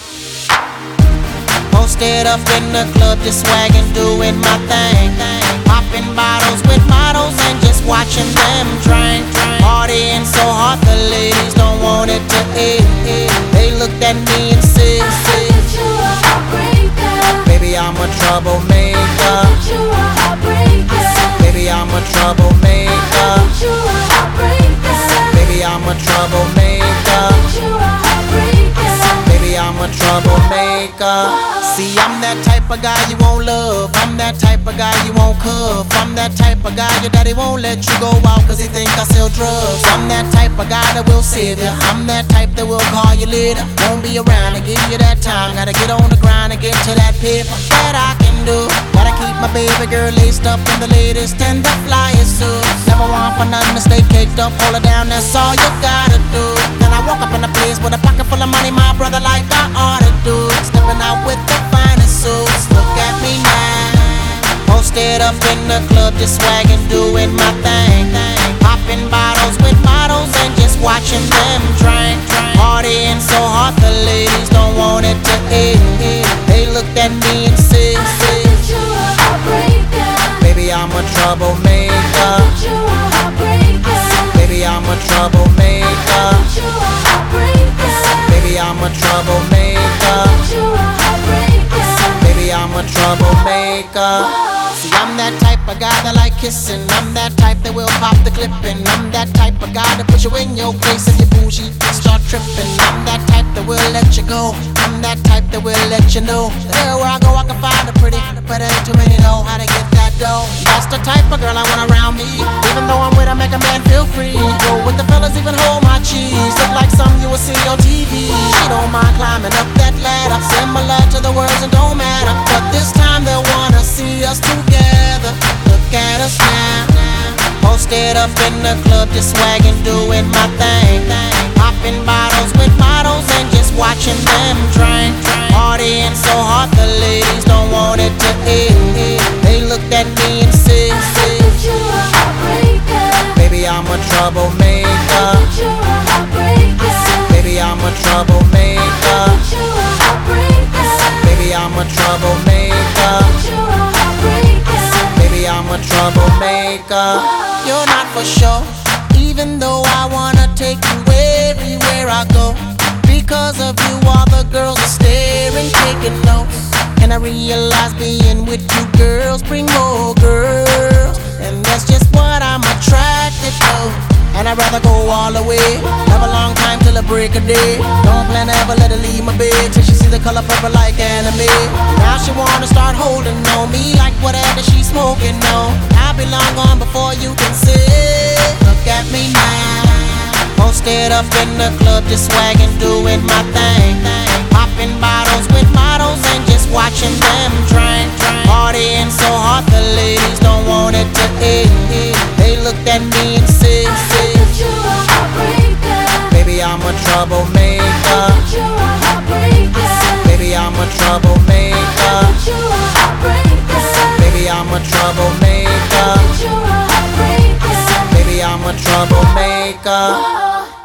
Posted up in the club, just swagging, doing my thing. Popping bottles with models and just watching them drink. Partying so hard, the ladies don't want it to end. They looked at me and said, baby, I'm a troublemaker. Baby, I'm a troublemaker. Baby, I'm a troublemaker. Baby, I'm a troublemaker. See, I'm that type of guy you won't love. I'm that type of guy you won't cuff. I'm that type of guy your daddy won't let you go out cause he think I sell drugs. I'm that type of guy that will save you. I'm that type that will call you later. Won't be around to give you that time. Gotta get on the grind and get to that paper that I can do. Gotta keep my baby girl laced up in the latest and the flyest suits. Never want for nothing to stay caked up. Hold her down, that's all you gotta do. Then I walk up in the place with a pocket full of money, my brother, like I ought to do. Stepping out with the finest suits. Look at me now. Posted up in the club, just swagging, doing my thing. Popping bottles with models and just watching them drink. Partying so hard, the ladies don't want it to end. They looked at me and said, baby, I'm a troublemaker. Baby, I'm a troublemaker. Baby, I'm a troublemaker. Baby, I'm a troublemaker. See, I'm that type of guy that like kissing. I'm that type that will pop the clipping. I'm that type of guy that put you in your place if you bougie start tripping. I'm that type that will let you go. I'm that type that will let you know that everywhere I go I can find a pretty, but ain't too many know how to get that dough. That's the type of girl I want around me. Even though I'm with her, make a man feel free. Go with the fellas, even hold my cheese. Look like something you will see on TV. She don't mind climbing up that ladder, similar to the words and don't matter. But this time they wanna see us together. Look at us now. Posted up in the club, just swagging, doing my thing. Popping bottles with models and just watching them drink. Partying so hard, the ladies don't want it to end. They looked at me and said, baby, I'm a troublemaker. Baby, I'm a troublemaker. Baby, I'm a troublemaker. Baby, I'm a troublemaker. You're not for sure, even though I wanna take you everywhere I go. Because of you, all the girls are staring, taking notes. And I realize being with you girls bring more girls, and that's just what I'm attracted to. And I'd rather go all the way, have a long time till the break of day. Don't plan to ever let her leave my bed till she see the color purple like anime. Now she wanna start holding on me like whatever she's smoking on. I'll be long gone before you can say, look at me now. Posted up in the club, just swagging, doing my thing. Popping bottles with models and just watching them drink. Partying so hard, the ladies don't want it to end. They looked at me and said, baby, I'm a troublemaker. Baby, I'm a troublemaker. Baby, I'm a troublemaker. Baby, I'm a troublemaker.